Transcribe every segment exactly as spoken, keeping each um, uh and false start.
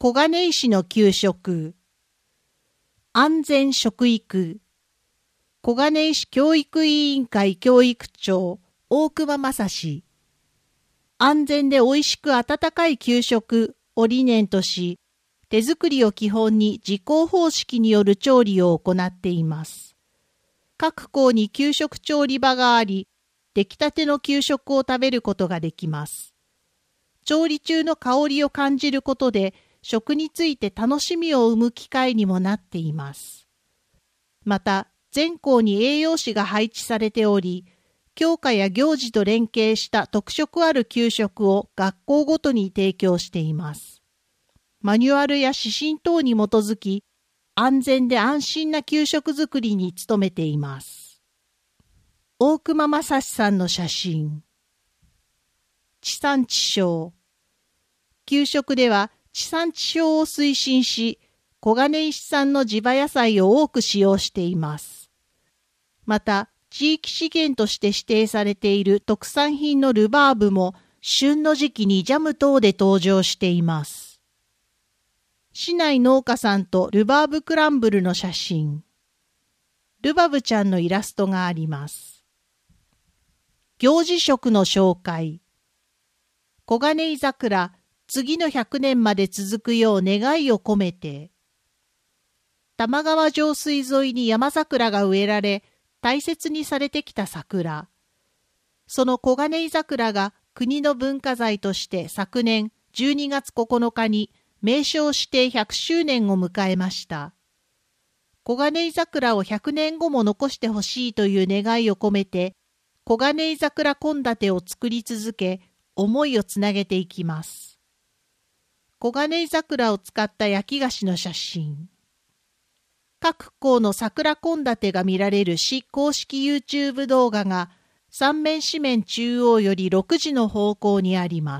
小金井市の給食。安全食育。小金井市教育委員会教育長、大熊正史。安全で美味しく温かい給食を理念とし、手作りを基本に自校方式による調理を行っています。各校に給食調理場があり、出来たての給食を食べることができます。調理中の香りを感じることで、食について楽しみを生む機会にもなっています。また、全校に栄養士が配置されており、教科や行事と連携した特色ある給食を学校ごとに提供しています。マニュアルや指針等に基づき、安全で安心な給食作りに努めています。大熊正史さんの写真。地産地消。給食では地産地消を推進し、小金井市産の地場野菜を多く使用しています。また、地域資源として指定されている特産品のルバーブも、旬の時期にジャム等で登場しています。市内農家さんとルバーブクランブルの写真。ルバブちゃんのイラストがあります。行事食の紹介。小金井桜、次のひゃくねんまで続くよう願いを込めて。玉川上水沿いに山桜が植えられ、大切にされてきた桜。その小金井桜が国の文化財として昨年じゅうにがつここのかに名称指定ひゃくしゅうねんを迎えました。小金井桜をひゃくねんごも残してほしいという願いを込めて、小金井桜献立を作り続け、思いをつなげていきます。小金井桜を使った焼き菓子の写真。各校の桜献立が見られる市公式 YouTube 動画が三面四面中央よりろくじの方向にあります。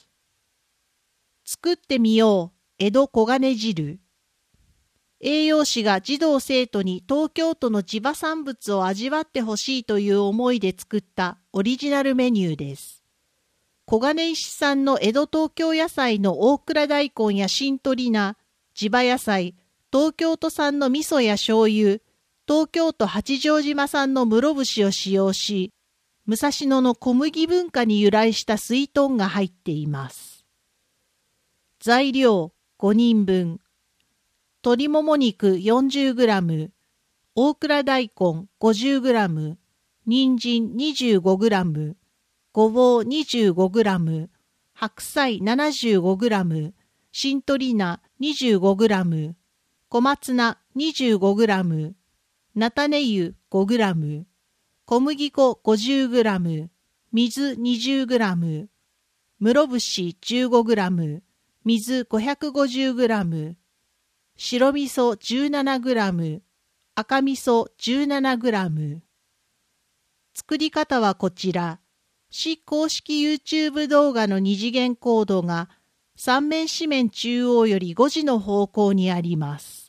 作ってみよう、江戸黄金汁。栄養士が児童生徒に東京都の地場産物を味わってほしいという思いで作ったオリジナルメニューです。小金井市産の江戸東京野菜の大蔵大根や新鶏菜、地場野菜、東京都産の味噌や醤油、東京都八丈島産の室節を使用し、武蔵野の小麦文化に由来したすいとんが入っています。材料ごにんぶん。鶏もも肉 よんじゅうグラム、大蔵大根 ごじゅうグラム、人参 にじゅうごグラム、ごぼう にじゅうごグラム、白菜 ななじゅうごグラム、新鶏菜 にじゅうごグラム、小松菜 にじゅうごグラム、菜種油 ごグラム、小麦粉 ごじゅうグラム、水 にじゅうグラム、室節 じゅうごグラム、水 ごひゃくごじゅうグラム、白味噌 じゅうななグラム、赤味噌 じゅうななグラム。作り方はこちら。市公式 YouTube 動画の二次元コードが三面四面中央よりごじの方向にあります。